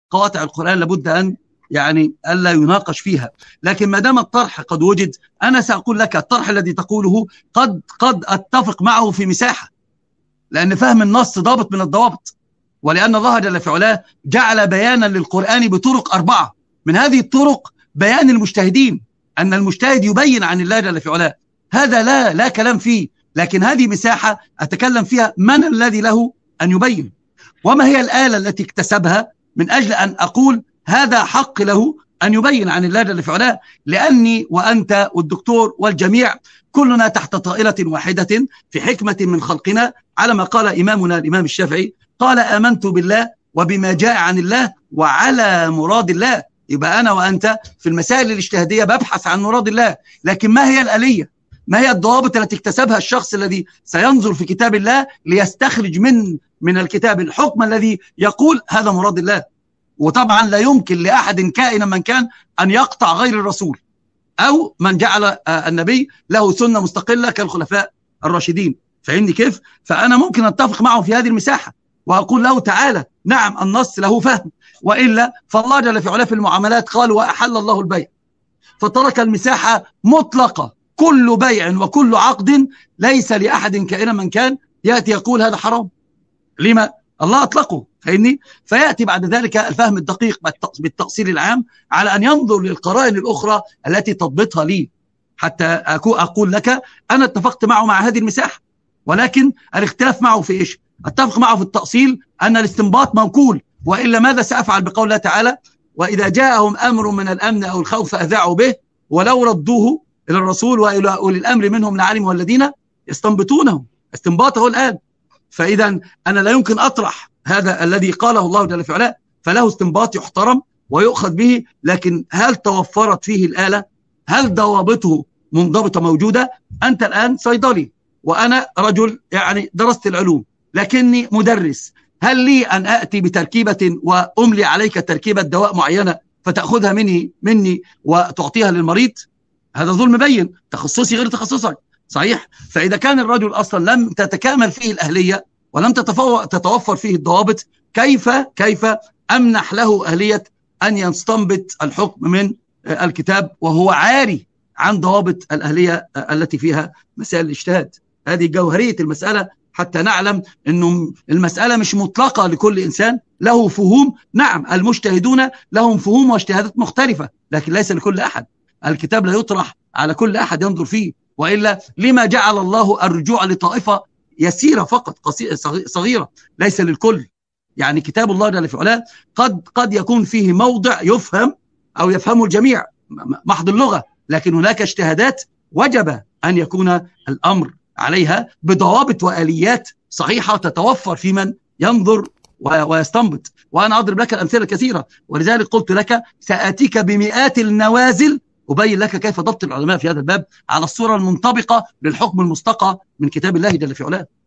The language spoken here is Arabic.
قواطع القرآن لابد أن يعني ألا يناقش فيها. لكن ما دام الطرح قد وجد، أنا سأقول لك الطرح الذي تقوله قد أتفق معه في مساحة، لأن فهم النص ضابط من الضوابط، ولأن الله جل في علاه جعل بيانا للقرآن بطرق 4. من هذه الطرق بيان المجتهدين، أن المجتهد يبين عن الله جل في علاه، هذا لا كلام فيه. لكن هذه مساحة أتكلم فيها من الذي له أن يبين، وما هي الآلة التي اكتسبها من أجل أن أقول هذا حق له أن يبين عن الله جل في علاه. لأني وأنت والدكتور والجميع كلنا تحت طائلة واحدة في حكمة من خلقنا، على ما قال إمامنا الإمام الشافعي، قال آمنت بالله وبما جاء عن الله وعلى مراد الله. يبقى أنا وأنت في المسائل الاجتهادية ببحث عن مراد الله، لكن ما هي الآلية؟ ما هي الضوابط التي اكتسبها الشخص الذي سينظر في كتاب الله ليستخرج من الكتاب الحكم الذي يقول هذا مراد الله؟ وطبعا لا يمكن لأحد كائنا من كان أن يقطع غير الرسول أو من جعل النبي له سنة مستقلة كالخلفاء الراشدين. فهمني كيف؟ فأنا ممكن أتفق معه في هذه المساحة وأقول له تعالى نعم النص له فهم، وإلا فالله جل في علاه في المعاملات قال وأحل الله البيع، فترك المساحة مطلقة، كل بيع وكل عقد ليس لأحد كائنا من كان يأتي يقول هذا حرام. لما؟ الله أطلقه. فإني فيأتي بعد ذلك الفهم الدقيق بالتأصيل العام على أن ينظر للقرائن الأخرى التي تضبطها لي، حتى أقول لك أنا اتفقت معه مع هذه المساحة، ولكن الاختلاف معه في إيش؟ اتفق معه في التأصيل أن الاستنباط موكول، وإلا ماذا سأفعل بقول الله تعالى وإذا جاءهم أمر من الأمن أو الخوف أذاعوا به ولو ردوه إلى الرسول وإلى أولي الأمر منهم لعلمه الذين يستنبطونه استنباطه الآن. فإذا أنا لا يمكن أطرح هذا الذي قاله الله جل في علاه، فله استنباط يحترم ويؤخذ به، لكن هل توفرت فيه الآلة؟ هل ضوابطه منضبطة موجودة؟ أنت الآن صيدلي وأنا رجل يعني درست العلوم لكني مدرس، هل لي أن أأتي بتركيبة وأملي عليك تركيبة دواء معينة فتأخذها مني وتعطيها للمريض؟ هذا ظلم بين، تخصصي غير تخصصك، صحيح؟ فإذا كان الرجل أصلا لم تتكامل فيه الأهلية ولم تتوفر فيه الضوابط، كيف أمنح له أهلية أن يستنبط الحكم من الكتاب وهو عاري عن ضوابط الأهلية التي فيها مسائل الاجتهاد؟ هذه جوهرية المسألة، حتى نعلم أنه المسألة مش مطلقة لكل إنسان له فهوم. نعم المجتهدون لهم فهوم واجتهادات مختلفة، لكن ليس لكل أحد. الكتاب لا يطرح على كل أحد ينظر فيه، وإلا لما جعل الله الرجوع لطائفة يسيرة فقط صغيرة ليس للكل؟ يعني كتاب الله جل في علاه قد يكون فيه موضع يفهم أو يفهمه الجميع محض اللغة، لكن هناك اجتهادات وجب أن يكون الأمر عليها بضوابط وآليات صحيحة تتوفر في من ينظر ويستنبط. وأنا أضرب لك الأمثلة الكثيرة، ولذلك قلت لك سآتيك بمئات النوازل أبين لك كيف ضبط العلماء في هذا الباب على الصورة المنطبقة للحكم المستقى من كتاب الله جل في علاه.